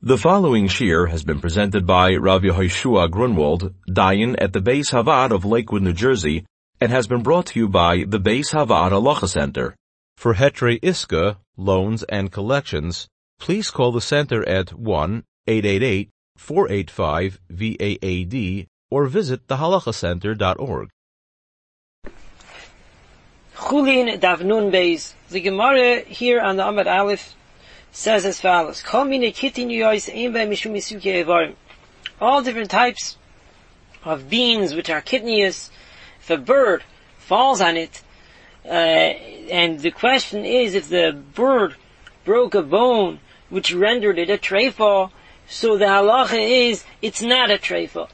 The following shir has been presented by Rav Yehoshua Grunwald, Dayan at the Beis Havad of Lakewood, New Jersey, and has been brought to you by the Beis Havad Halacha Center. For Hetrei Iska, loans and collections, please call the center at 1-888-485-VAAD or visit thehalachacenter.org. Chulin Daf Nun Beis. The Gemara here on the Amud Aleph says as follows: all different types of beans which are kitnius, if a bird falls on it, and the question is if the bird broke a bone which rendered it a treifa, so the halacha is it's not a treifa.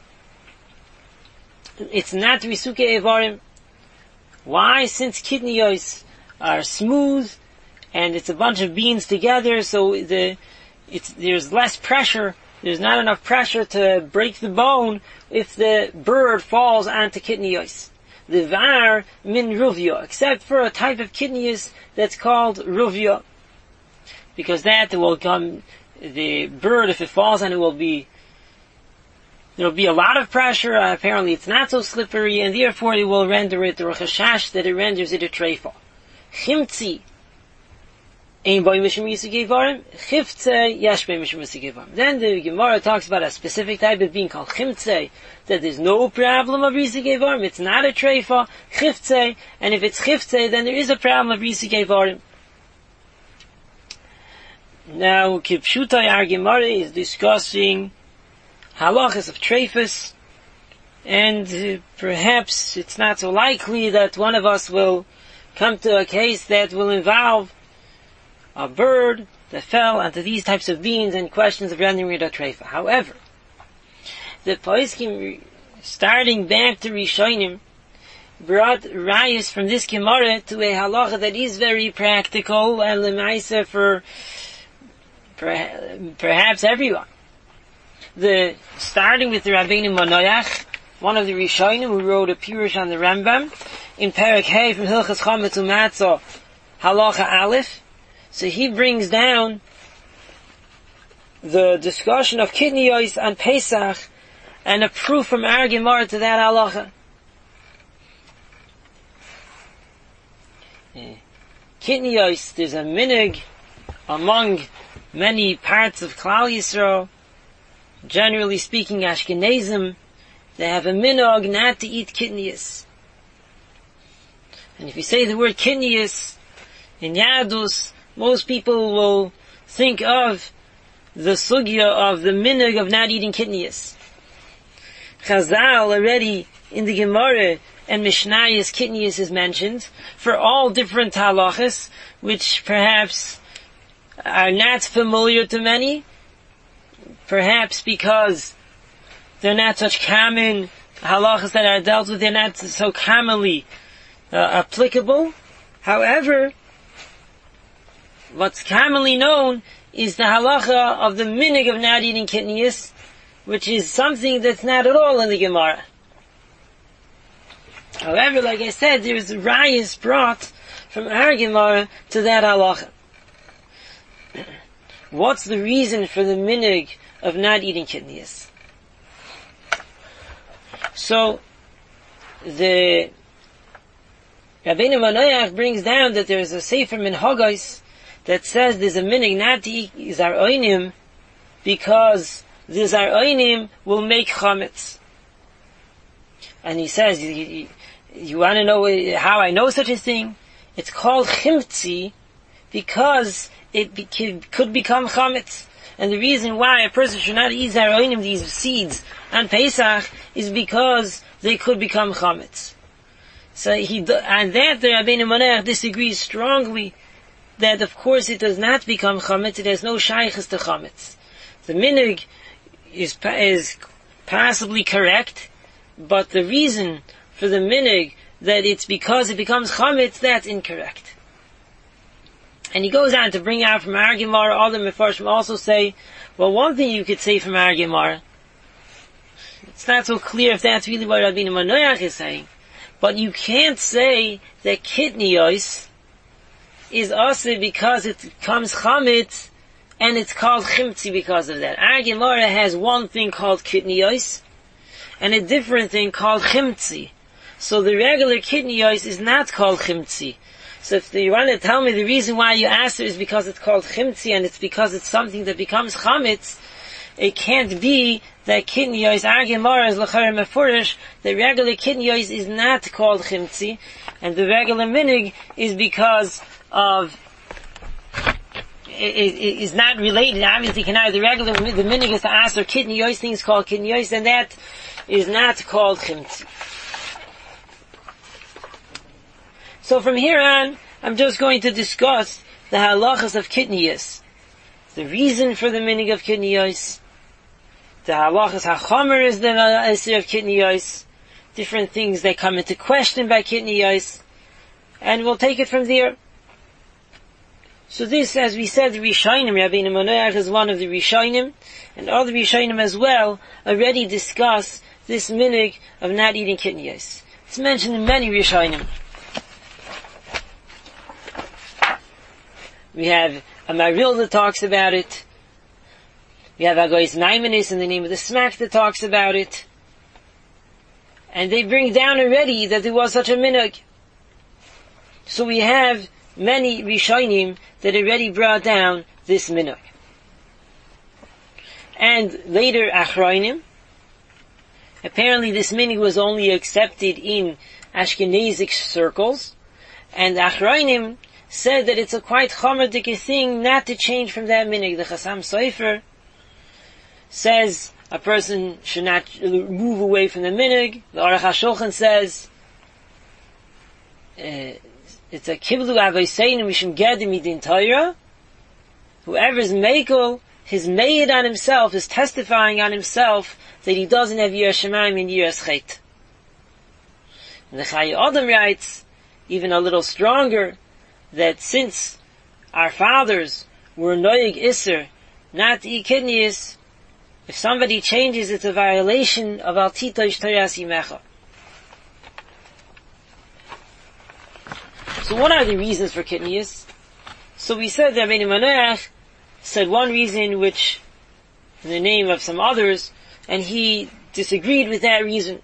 It's not risuke evarim. Why? Since kitnios are smooth and it's a bunch of beans together, so there's less pressure. There's not enough pressure to break the bone if the bird falls onto kitnios. The var min ruvia, except for a type of kitnios that's called ruvia, because that will come. The bird, if it falls on it, there'll be a lot of pressure. Apparently, it's not so slippery, and therefore it will render it the chashash that it renders it a treifa. Chimtzi. Then the Gemara talks about a specific type of being called chimtze, that there's no problem of risik evarim. It's not a treifa, chimtze, and if it's chimtze, then there is a problem of risik evarim. Now, Kipshutai, our Gemara is discussing halachas of treifas, and perhaps it's not so likely that one of us will come to a case that will involve a bird that fell onto these types of beans and questions of rendering it a treifa. However, the poskim, starting back to Rishonim, brought rayas from this Gemara to a halacha that is very practical and lemaisa for perhaps everyone. Starting with the Rabbeinu Manoach, one of the Rishonim who wrote a Pirush on the Rambam, in Perek Hey from Hilchas Chametz Umatzah, Halacha Aleph. So he brings down the discussion of kitniyos on Pesach and a proof from our Gemara to that halacha. Kitniyos, there's a minig among many parts of Klal Yisrael. Generally speaking, Ashkenazim, they have a minog not to eat kitniyos. And if you say the word kitniyos in Yadus, most people will think of the sugya of the minig of not eating kitniyos. Chazal already in the Gemara and Mishnayos kitniyos is mentioned for all different halachas, which perhaps are not familiar to many, perhaps because they're not such common halachas that are dealt with, they're not so commonly applicable. However, what's commonly known is the halacha of the minig of not eating kitniyos, which is something that's not at all in the Gemara. However, like I said, there's rayas brought from our Gemara to that halacha. What's the reason for the minig of not eating kitniyos? So, the Rabbeinu Manoach brings down that there's a sefer minhagos that says there's a minig not to eat zar'onim because the zar'onim will make chametz. And he says, you want to know how I know such a thing? It's called chimtzi because it could become chametz. And the reason why a person should not eat zar'onim, these seeds, on Pesach, is because they could become chametz. So and that the Rabbeinu Manoach disagrees strongly that of course it does not become chametz, it has no shaychus to chametz. The minig is possibly correct, but the reason for the minig that it's because it becomes chametz, that's incorrect. And he goes on to bring out from our Gemara, all the Mefarshim also say, well, one thing you could say from our Gemara, it's not so clear if that's really what Rabbeinu Manoach is saying, but you can't say that kitniyos is also because it becomes chametz and it's called chimtzi because of that. Our Gemara has one thing called kitniyos, and a different thing called chimtzi. So the regular kitniyos is not called chimtzi. So if you want to tell me the reason why you asked it is because it's called chimtzi, and it's because it's something that becomes chametz, it can't be that kitniyos, our Gemara is l'chara mefurish, the regular kitniyos is not called chimtzi, and the regular minig is because of it is not related. Obviously, the minig is to ask or kitniyos, things called kitniyos, and that is not called chimtzi. So from here on, I'm just going to discuss the halachas of kitniyos, the reason for the minig of kitniyos, the halachas hachomer is the isur of kitniyos, different things that come into question by kitniyos, and we'll take it from there. So this, as we said, the Rishonim, Rabbeinu Manoach is one of the Rishonim, and other Rishonim as well already discuss this minig of not eating kitniyos. It's mentioned in many Rishonim. We have a Maril that talks about it. We have Agois Maimonides in the name of the Smack that talks about it. And they bring down already that there was such a minig. So we have many Rishonim that already brought down this minig. And later Achronim. Apparently this minig was only accepted in Ashkenazic circles. And Achronim said that it's a quite chomerdik thing not to change from that minig. The Chassam Sofer says a person should not move away from the minig. The Aruch HaShulchan says it's a kiblu avoseinu mishum gedim midin Torah. Whoever is mekel, his made on himself, is testifying on himself that he doesn't have yiras shamayim and yiras chet. And the Chayei Adam writes, even a little stronger, that since our fathers were noyeg iser not to eat kitniyos, if somebody changes, it's a violation of al titosh toras yimecha. So what are the reasons for kitniyos? So we said that Rabbeinu Manoach said one reason, which in the name of some others, and he disagreed with that reason.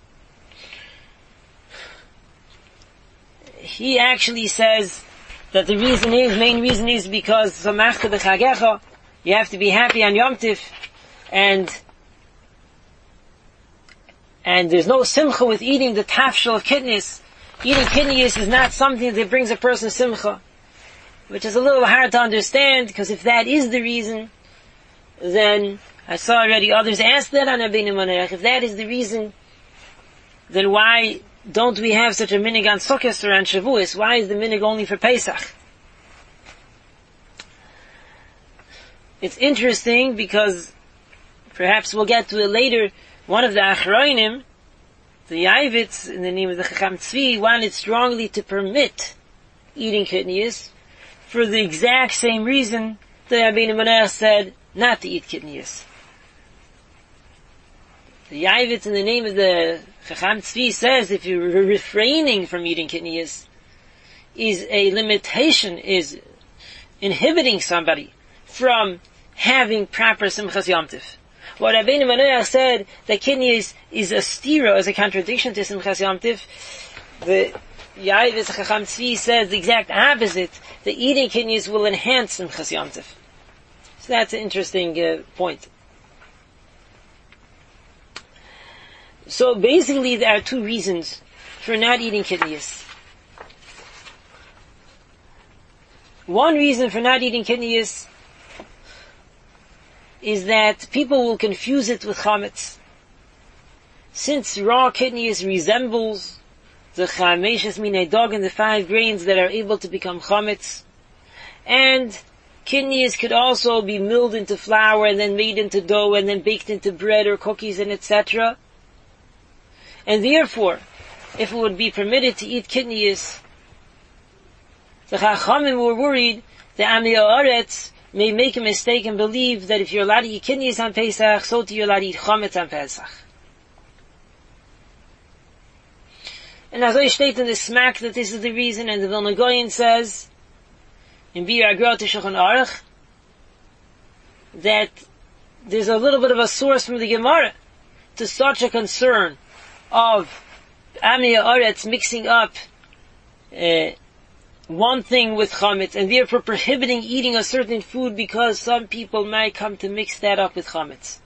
He actually says that the main reason is because samachta b'chagecha, you have to be happy on Yom Tif, and there's no simcha with eating the tafshel of kitniyos. Eating kitniyos is not something that brings a person simcha, which is a little hard to understand, because if that is the reason, then I saw already others ask that on Rabbeinu Manoach. If that is the reason, then why don't we have such a minig on Sukkot or on Shavuos? Why is the minig only for Pesach? It's interesting because perhaps we'll get to it later. One of the Achronim, the Yavitz, in the name of the Chacham Tzvi, wanted strongly to permit eating kitniyos for the exact same reason that Rabbeinu Manoach said not to eat kitniyos. The Yavitz, in the name of the Chacham Tzvi, says if you're refraining from eating kitniyos, is a limitation, is inhibiting somebody from having proper Simchas Yom Tif. What Rabbeinu Manoach said, that kitniyos is a stira, is a contradiction to Simchas Yom Tif, the Yavitz Chacham Tzvi says the exact opposite, that eating kitniyos will enhance Simchas Yom Tif. So that's an interesting point. So basically there are two reasons for not eating kitniyos. One reason for not eating kitniyos is that people will confuse it with chametz. Since raw kitniyos resembles the chameshes minei dog and the 5 grains that are able to become chametz, and kitniyos could also be milled into flour and then made into dough and then baked into bread or cookies and etc. And therefore, if it would be permitted to eat kitniyos, the Chachamim were worried that Amei Haaretz may make a mistake and believe that if you're allowed to eat kitniyos on Pesach, so too you're allowed to eat chametz on Pesach. And as I state in the Smack that this is the reason, and the Vilna Gaon says in Bir Agrot Shulchan Aruch that there's a little bit of a source from the Gemara to such a concern of Amiyah Aretz mixing up one thing with chametz, and therefore prohibiting eating a certain food because some people might come to mix that up with chametz.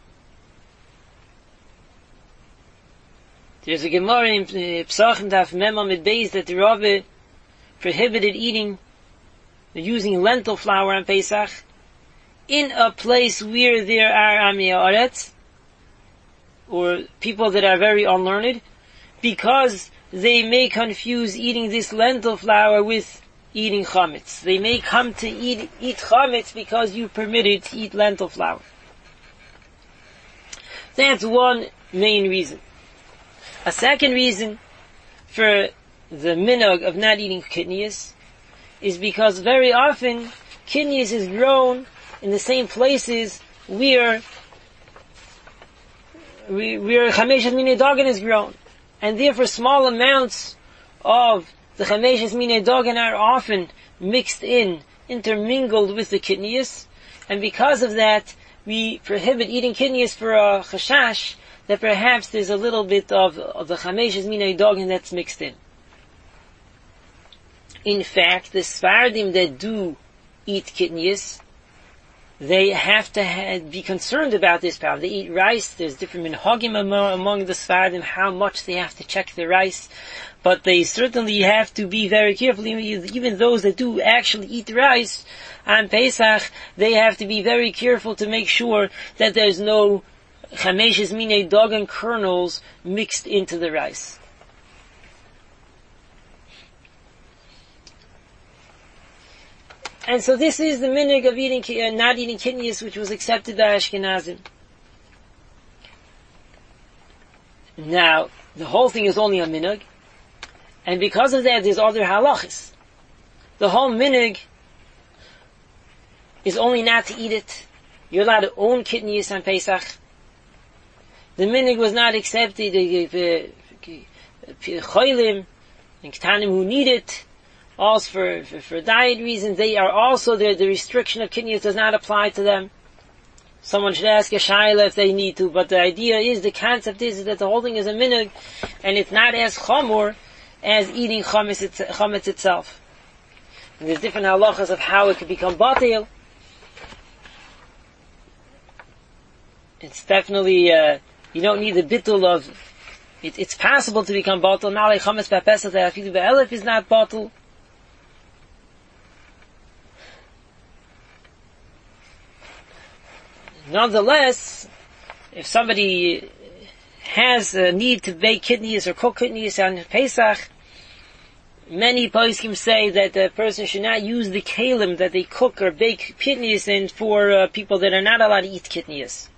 There's a Gemara in Pesachim Daf Mem Amid Beis that the Rave prohibited using lentil flour on Pesach in a place where there are Amiyah Aretz, or people that are very unlearned, because they may confuse eating this lentil flour with eating chametz. They may come to eat chametz because you permitted to eat lentil flour. That's one main reason. A second reason for the minhag of not eating kidneys is because very often kidneys is grown in the same places where chameshes minei dagan is grown, and therefore small amounts of the chameshes minei dagan are often mixed in, intermingled with the kidneys, and because of that we prohibit eating kidneys for a chashash that perhaps there's a little bit of the chameshes minei dagan that's mixed in. In fact, the Sfardim that do eat kidneys, they have to be concerned about this problem. They eat rice. There's different minhagim among the Sfardim, how much they have to check the rice. But they certainly have to be very careful. Even those that do actually eat rice on Pesach, they have to be very careful to make sure that there's no chameshes minei dagan kernels mixed into the rice. And so this is the minhag of not eating kidneys, which was accepted by Ashkenazim. Now, the whole thing is only a minhag, and because of that, there's other halachas. The whole minhag is only not to eat it. You're allowed to own kidneys on Pesach. The minhag was not accepted. The cholim and ketanim who need it, also for diet reasons, they are also the restriction of kidneys does not apply to them. Someone should ask a shayla if they need to, but the idea is, the concept is that the whole thing is a minhag, and it's not as chamor as eating chametz itself. And there's different halachas of how it could become batil. It's definitely, you don't need the bittul of, it's possible to become batil. Now like chametz b'pesach afilu b'elef is not batil. Nonetheless, if somebody has a need to bake kidneys or cook kidneys on Pesach, many poskim say that the person should not use the kalim that they cook or bake kidneys in for people that are not allowed to eat kidneys.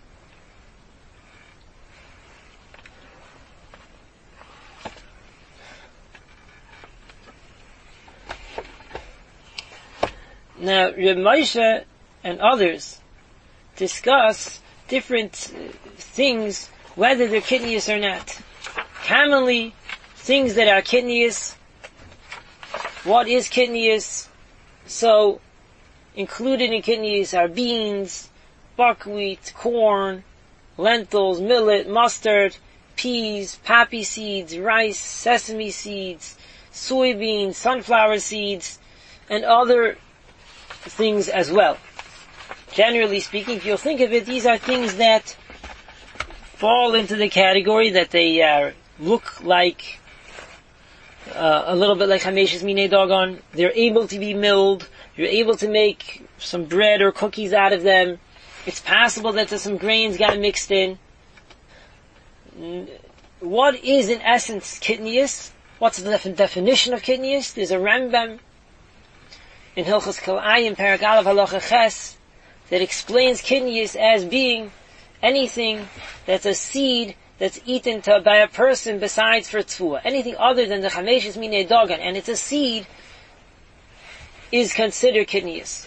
Now, Reb Moshe and others discuss different things, whether they're kidneys or not. Commonly, things that are kidneys, what is kidneys? So, included in kidneys are beans, buckwheat, corn, lentils, millet, mustard, peas, poppy seeds, rice, sesame seeds, soybeans, sunflower seeds, and other things as well. Generally speaking, if you'll think of it, these are things that fall into the category that they look like a little bit like chameshes minei dagan. They're able to be milled. You're able to make some bread or cookies out of them. It's possible that some grains got mixed in. What is in essence kidneys? What's the definition of kidneys? There's a Rambam in Hilchos Kalayim, Perek Aleph Halacha Ches, that explains kidneys as being anything that's a seed that's eaten by a person besides for tzvua. Anything other than the chameshes minei dagan, and it's a seed, is considered kidneys.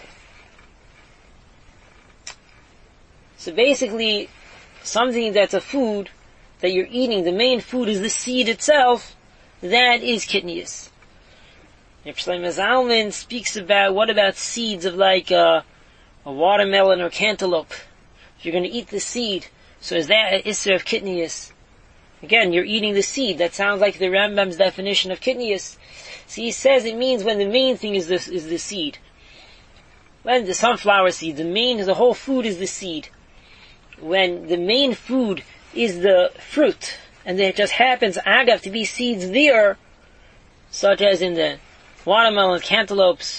So basically, something that's a food that you're eating, the main food is the seed itself, that is kidneys. Reb Shlomo Zalman speaks about, what about seeds of like a watermelon or cantaloupe? you're going to eat the seed. So is that an Isser of Kitnius? Again, you're eating the seed. That sounds like the Rambam's definition of Kitnius. So he says it means when the main thing is the seed. When the sunflower seed, the whole food is the seed. When the main food is the fruit, and there just happens, agav, to be seeds there, such as in the watermelon, cantaloupes,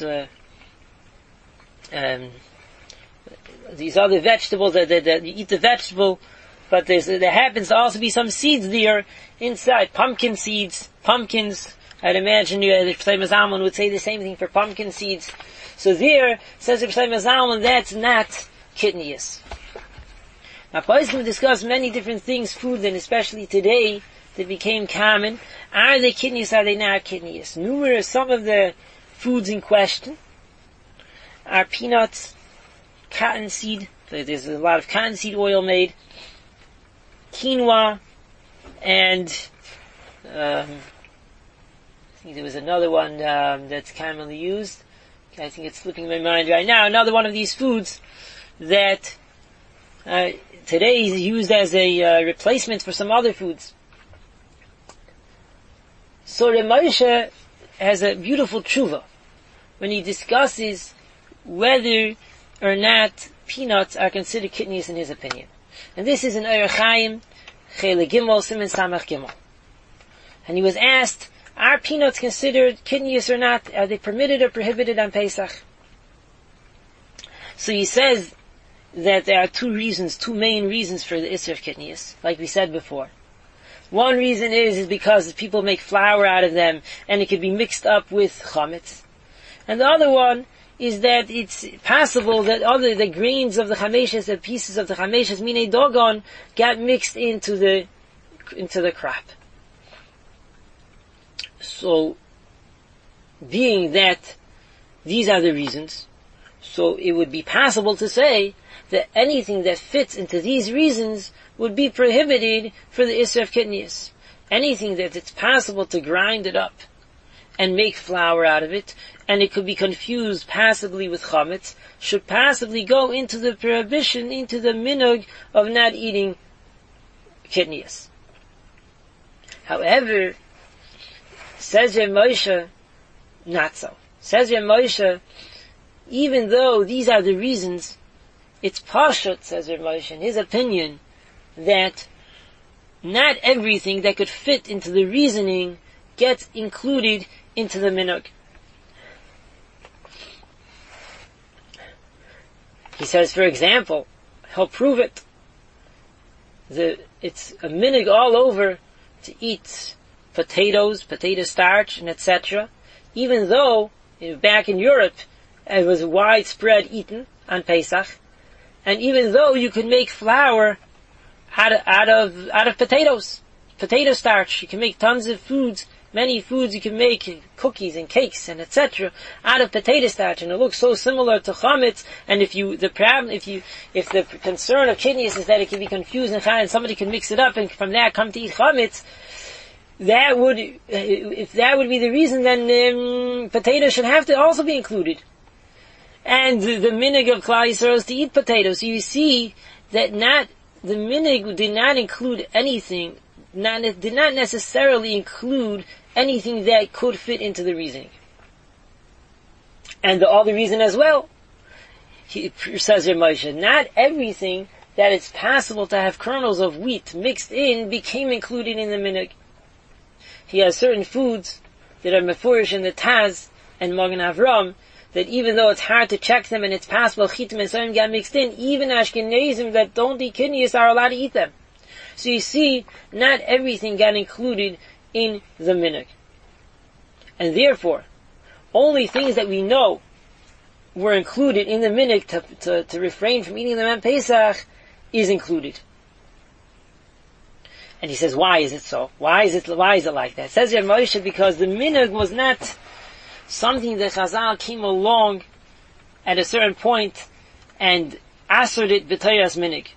these other vegetables that you eat the vegetable, but there happens to also be some seeds there inside. Pumpkin seeds, pumpkins. I'd imagine the Shlomo Zalman would say the same thing for pumpkin seeds. So there, says the Shlomo Zalman, that's not Kitnius. Now, Poskim discuss many different things, food, and especially today, that became common. Are they Kitnius, are they not Kitnius? Numerous, some of the foods in question are peanuts, cottonseed, there's a lot of cottonseed oil made, quinoa, and I think there was another one that's commonly used. I think it's slipping my mind right now. Another one of these foods that today is used as a replacement for some other foods. So Reb Moshe has a beautiful tshuva when he discusses whether or not peanuts are considered Kitnius in his opinion. And this is in Orach Chaim, Chelek Gimel, Siman Samach Gimel. And he was asked, are peanuts considered Kitnius or not? Are they permitted or prohibited on Pesach? So he says that there are two main reasons for the Isser of Kitnius, like we said before. One reason is because people make flour out of them, and it could be mixed up with chametz. And the other one is that it's possible that the grains of the chameshes, the pieces of the chameshes, minei dogon, got mixed into the crop. So, being that these are the reasons, so it would be possible to say that anything that fits into these reasons would be prohibited for the Isser of Kitnius. Anything that it's possible to grind it up and make flour out of it, and it could be confused possibly with chametz, should possibly go into the prohibition, into the minhag of not eating Kitnius. However, says Reb Moshe, not so. Says Reb Moshe, even though these are the reasons, it's pashut, says Reb Moshe, in his opinion, that not everything that could fit into the reasoning gets included into the minhag. He says, for example, he'll prove it. It's a minhag all over to eat potatoes, potato starch, and etc. Even though back in Europe it was widespread eaten on Pesach, and even though you could make flour out of potatoes, potato starch, you can make tons of foods, many foods. You can make cookies and cakes and etc. out of potato starch, and it looks so similar to chametz. And if the concern of Kitnius is that it can be confused and somebody can mix it up and from that come to eat chametz, if that would be the reason, then potatoes should have to also be included. And the minhag of Klal Yisrael is to eat potatoes. So you see that the minhag did not include anything, did not necessarily include anything that could fit into the reasoning. And the other reason as well, he says Reb Moshe, not everything that it's possible to have kernels of wheat mixed in became included in the minhag. He has certain foods that are mefurish in the Taz and Magen Avram, that even though it's hard to check them and it's possible chitim and soim got mixed in, even Ashkenazim that don't eat Kitnius are allowed to eat them. So you see, not everything got included in the minhag. And therefore, only things that we know were included in the minhag to refrain from eating them on Pesach is included. And he says, why is it so? Why is it like that? Says Reb Moshe, because the minhag was not something that Chazal came along at a certain point and assered it b'toras minhag.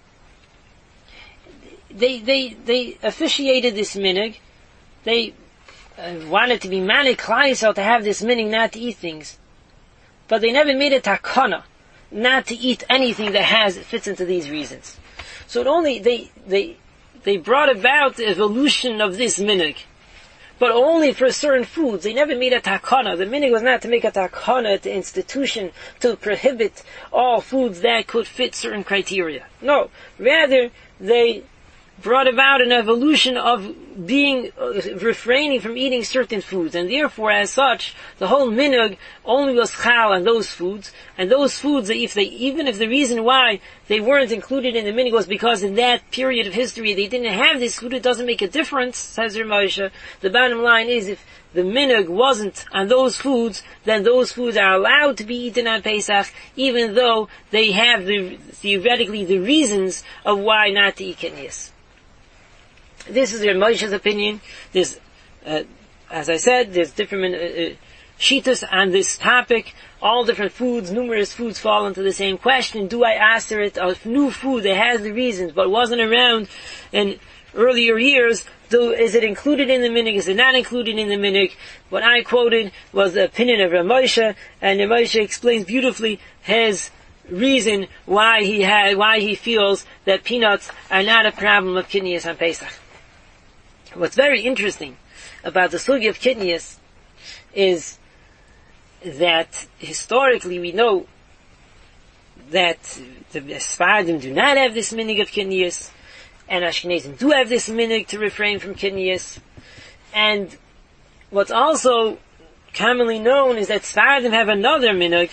They officiated this minhag. They wanted to be manik Klal Yisrael to have this minhag not to eat things. But they never made a takana not to eat anything that fits into these reasons. So they brought about the evolution of this minhag, but only for certain foods. They never made a takana. The minhag was not to make a takana at the institution to prohibit all foods that could fit certain criteria. No, rather they brought about an evolution of refraining from eating certain foods, and therefore, as such, the whole minhag only was chal on those foods, and those foods, even if the reason why they weren't included in the minhag was because in that period of history they didn't have this food, it doesn't make a difference, says Ramosha. The bottom line is, if the minhag wasn't on those foods, then those foods are allowed to be eaten on Pesach, even though they have theoretically the reasons of why not to eat kidneys. This is Ramosha's opinion. There's, as I said, there's different shitas on this topic. All different foods, numerous foods fall into the same question. Do I answer it a new food that has the reasons but wasn't around in earlier years? Is it included in the minhag? Is it not included in the minhag? What I quoted was the opinion of Ramosha, and Ramosha explains beautifully his reason why he feels that peanuts are not a problem of kidneys on Pesach. What's very interesting about the sugi of kidneys is that historically we know that the Sfardim do not have this minhag of kidneys, and Ashkenazim do have this minhag to refrain from kidneys. And what's also commonly known is that Sfardim have another minhag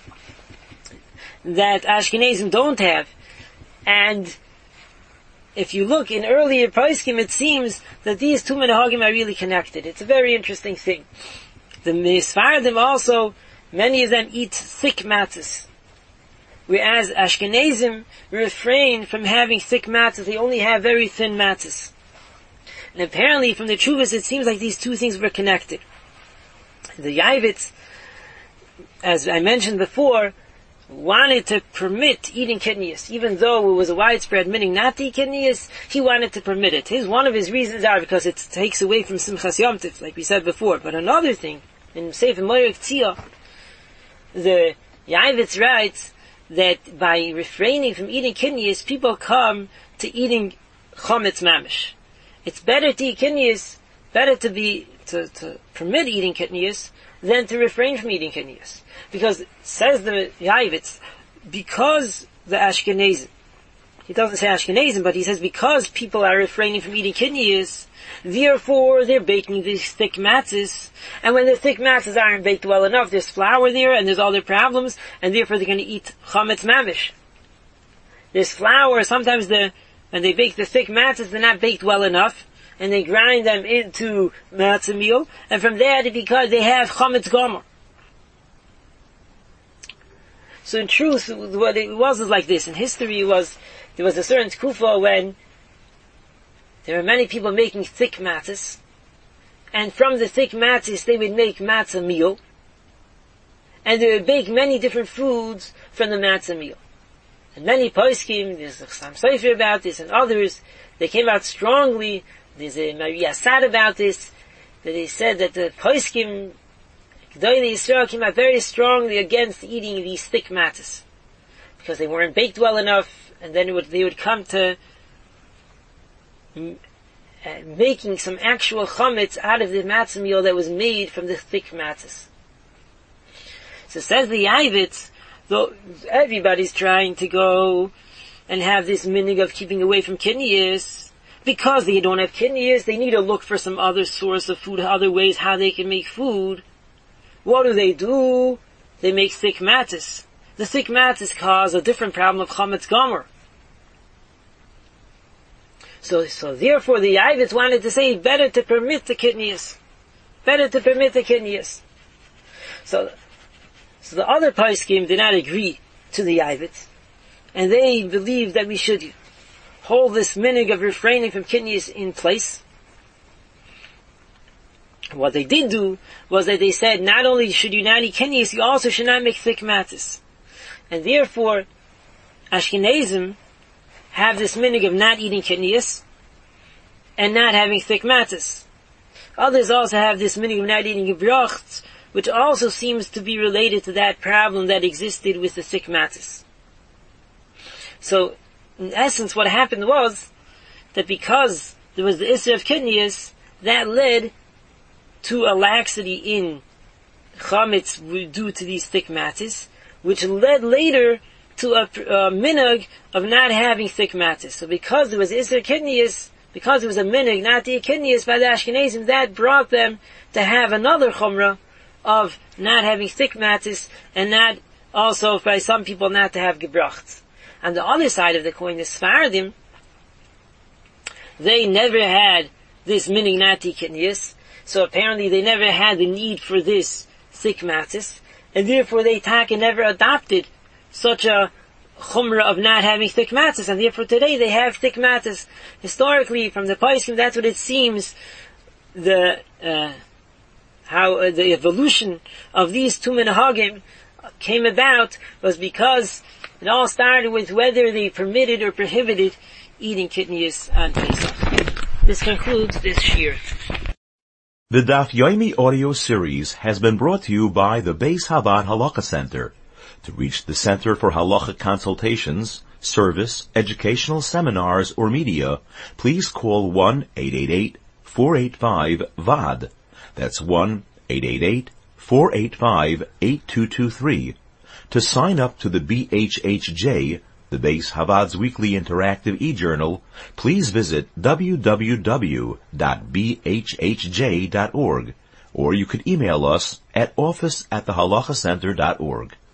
that Ashkenazim don't have. And if you look in earlier poskim, it seems that these two minhagim are really connected. It's a very interesting thing. The Sfardim also, many of them eat thick matzahs, whereas Ashkenazim refrain from having thick matzahs. They only have very thin matzahs. And apparently from the Chuvas it seems like these two things were connected. The Yavitz, as I mentioned before, wanted to permit eating kidneys, even though it was a widespread minhag not to eat kidneys. He wanted to permit it. One of his reasons are because it takes away from Simchas Yom Tov, like we said before. But another thing, in Sefer Moirek Tzia, the Yavitz writes that by refraining from eating kidneys, people come to eating chometz mamish. It's better to eat kidneys, better to permit eating kidneys than to refrain from eating kidneys. Because, says the Yavitz, because the Ashkenazim, he doesn't say Ashkenazim, but he says because people are refraining from eating kidneys, therefore they're baking these thick matzahs, and when the thick matzahs aren't baked well enough, there's flour there, and there's other problems, and therefore they're going to eat chometz mamish. There's flour, sometimes when they bake the thick matzahs, they're not baked well enough, and they grind them into matzah meal, and from there, because they have chometz gomer. So in truth, what it was like this. In history, there was a certain tkufa when there were many people making thick matzahs, and from the thick matzahs they would make matzah meal, and they would bake many different foods from the matzah meal. And many poskim, there's some sefer about this, and others, they came out strongly. There's a Maria Sad about this, that they said that the poskim, G'dolei Yisrael, came out very strongly against eating these thick matzahs, because they weren't baked well enough, and then they would come to making some actual chametz out of the matzah meal that was made from the thick matzahs. So says the Yavitz, though everybody's trying to go and have this minhag of keeping away from kidneys, because they don't have kidneys, they need to look for some other source of food, other ways how they can make food. What do? They make thick matzahs. The thick matzahs cause a different problem of chometz gomer. So therefore the Yavitz wanted to say, better to permit the kidneys. Better to permit the kidneys. So the other poskim did not agree to the Yavitz, and they believed that we should hold this minhag of refraining from kidneys in place. What they did do was that they said, not only should you not eat kidneys, you also should not make thick matzahs. And therefore, Ashkenazim have this minhag of not eating kidneys and not having thick matzahs. Others also have this minhag of not eating gebracht, which also seems to be related to that problem that existed with the thick matzahs. So, in essence, what happened was that because there was the Isser of Kidneyas, that led to a laxity in chametz due to these thick matzahs, which led later to a minhag of not having thick matzahs. So because there was Isser Kidneyas, because it was a minhag not to eat kidneyas by the Ashkenazim, that brought them to have another chumrah of not having thick matzahs, and not also by some people not to have gebracht. On the other side of the coin, the Sfardim, they never had this minhag not to eat kidneyas, so apparently they never had the need for this thick matzahs, and therefore they never adopted such a chumrah of not having thick matzahs, and therefore today they have thick matzahs. Historically, from the Paiskim, that's what it seems, how the evolution of these two minhagim came about was because it all started with whether they permitted or prohibited eating kidneyas on Pesach. This concludes this shir. The Daf Yomi audio series has been brought to you by the Beis Havad Halacha Center. To reach the Center for Halacha Consultations, Service, Educational Seminars, or Media, please call 1-888-485-VAD. That's 1-888-485-8223. To sign up to the BHHJ, the Beis Havad's weekly interactive e-journal, please visit www.bhhj.org, or you could email us at office@thehalachacenter.org.